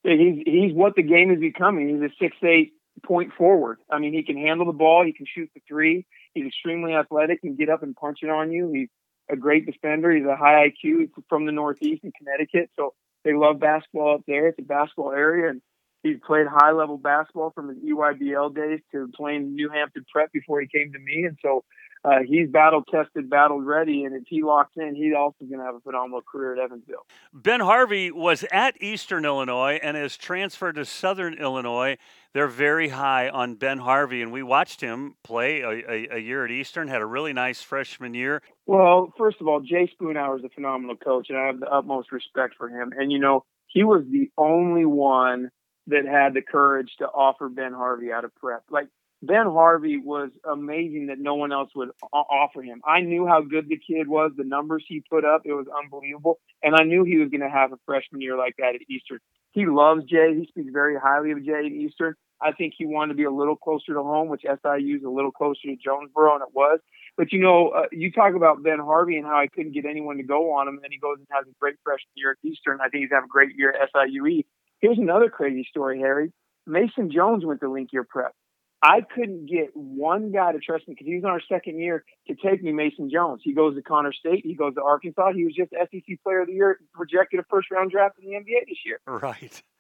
He's what the game is becoming. He's a 6'8" point forward. I mean, he can handle the ball. He can shoot the three. He's extremely athletic. Can get up and punch it on you. He's a great defender. He's a high IQ. He's from the Northeast in Connecticut, so they love basketball up there. It's a basketball area, and he's played high-level basketball from his EYBL days to playing New Hampton Prep before he came to me, and so he's battle-tested, battle-ready, and if he locks in, he's also going to have a phenomenal career at Evansville. Ben Harvey was at Eastern Illinois and has transferred to Southern Illinois. They're very high on Ben Harvey, and we watched him play a year at Eastern, had a really nice freshman year. Well, first of all, Jay Spoonhour is a phenomenal coach, and I have the utmost respect for him. And, he was the only one that had the courage to offer Ben Harvey out of prep. Like, Ben Harvey was amazing that no one else would offer him. I knew how good the kid was, the numbers he put up. It was unbelievable. And I knew he was going to have a freshman year like that at Eastern. He loves Jay. He speaks very highly of Jay at Eastern. I think he wanted to be a little closer to home, which SIU is a little closer to Jonesboro, and it was. But, you talk about Ben Harvey and how I couldn't get anyone to go on him, and then he goes and has a great freshman year at Eastern. I think he's having a great year at SIUE. Here's another crazy story, Harry. Mason Jones went to Link Year Prep. I couldn't get one guy to trust me because he was in our second year to take me Mason Jones. He goes to Connor State. He goes to Arkansas. He was just SEC Player of the Year, projected a first-round draft in the NBA this year. Right.